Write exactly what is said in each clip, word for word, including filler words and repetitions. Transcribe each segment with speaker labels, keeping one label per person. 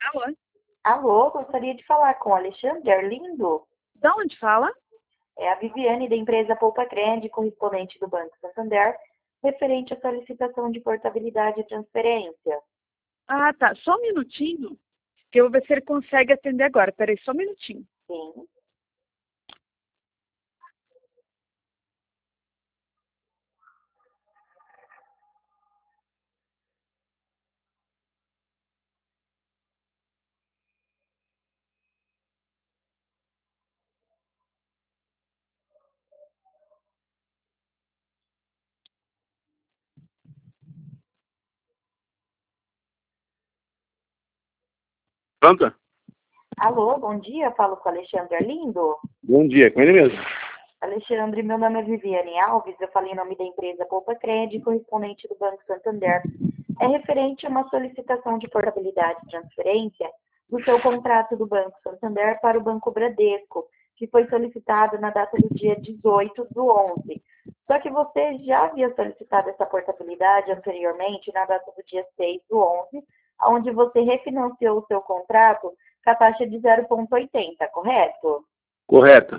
Speaker 1: Alô?
Speaker 2: Alô, gostaria de falar com o Alexandre Arlindo.
Speaker 1: De onde fala?
Speaker 2: É a Viviane da empresa Poupa Crédito, correspondente do Banco Santander, referente à solicitação de portabilidade e transferência.
Speaker 1: Ah, tá. Só um minutinho, que eu vou ver se ele consegue atender agora. Peraí, só um minutinho.
Speaker 2: Sim.
Speaker 3: Pronto?
Speaker 2: Alô, bom dia, falo com o Alexandre Arlindo.
Speaker 3: Bom dia, com ele mesmo.
Speaker 2: Alexandre, meu nome é Viviane Alves, eu falei em nome da empresa Poupa Crédito, correspondente do Banco Santander. É referente a uma solicitação de portabilidade e transferência do seu contrato do Banco Santander para o Banco Bradesco, que foi solicitado na data do dia dezoito do onze. Só que você já havia solicitado essa portabilidade anteriormente, na data do dia seis do onze, onde você refinanciou o seu contrato com a taxa de zero vírgula oitenta, correto?
Speaker 3: Correto.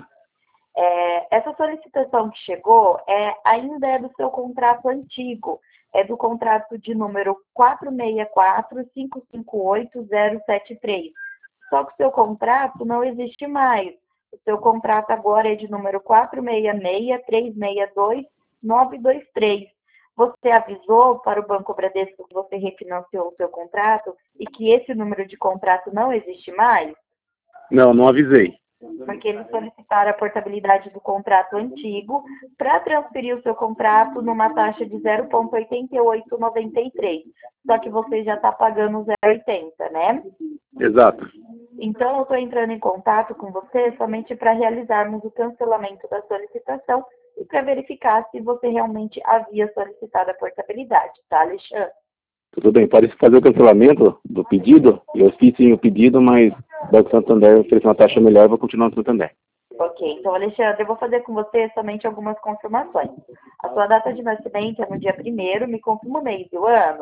Speaker 2: É, essa solicitação que chegou é, ainda é do seu contrato antigo, é do contrato de número quatro seis quatro, cinco cinco oito, zero sete três. Só que o seu contrato não existe mais. O seu contrato agora é de número quatro seis seis, três seis dois, nove dois três. Você avisou para o Banco Bradesco que você refinanciou o seu contrato e que esse número de contrato não existe mais?
Speaker 3: Não, não avisei.
Speaker 2: Porque eles solicitaram a portabilidade do contrato antigo para transferir o seu contrato numa taxa de zero vírgula oitenta e oito noventa e três. Só que você já está pagando zero vírgula oitenta, né?
Speaker 3: Exato.
Speaker 2: Então, eu estou entrando em contato com você somente para realizarmos o cancelamento da solicitação e para verificar se você realmente havia solicitado a portabilidade, tá, Alexandre?
Speaker 3: Tudo bem, pode fazer o cancelamento do pedido. Eu fiz sim o pedido, mas o Banco Santander ofereceu uma taxa melhor, eu vou continuar no Santander.
Speaker 2: Ok, então, Alexandre, eu vou fazer com você somente algumas confirmações. A sua data de nascimento é no dia primeiro, me confirma o mês e o ano.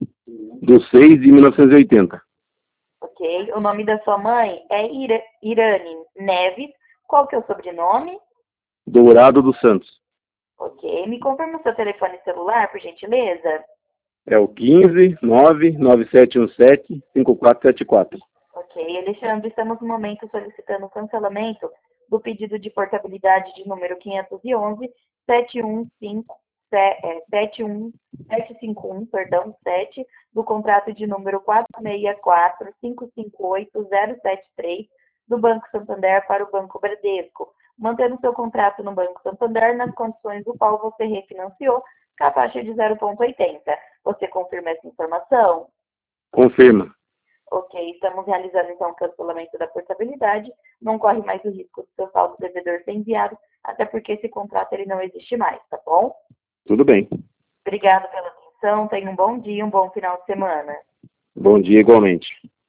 Speaker 3: Do seis de mil novecentos e oitenta.
Speaker 2: Ok, o nome da sua mãe é Ira, Irane Neves. Qual que é o sobrenome?
Speaker 3: Dourado dos Santos.
Speaker 2: Ok, me confirma o seu telefone celular, por gentileza?
Speaker 3: É o quinze, nove, nove sete um sete, cinco quatro sete quatro.
Speaker 2: Ok, Alexandre, estamos no momento solicitando o cancelamento do pedido de portabilidade de número quinhentos e onze, sete um cinco, sete um, sete cinco um, perdão, sete, do contrato de número quatro seis quatro, cinco cinco oito, zero sete três, do Banco Santander para o Banco Bradesco, mantendo seu contrato no Banco Santander nas condições do qual você refinanciou, com a taxa de zero vírgula oitenta. Você confirma essa informação?
Speaker 3: Confirma.
Speaker 2: Ok, estamos realizando então o cancelamento da portabilidade. Não corre mais o risco do seu saldo devedor ser enviado, até porque esse contrato ele não existe mais, tá bom?
Speaker 3: Tudo bem.
Speaker 2: Obrigada pela atenção, tenha um bom dia, um bom final de semana.
Speaker 3: Bom dia igualmente.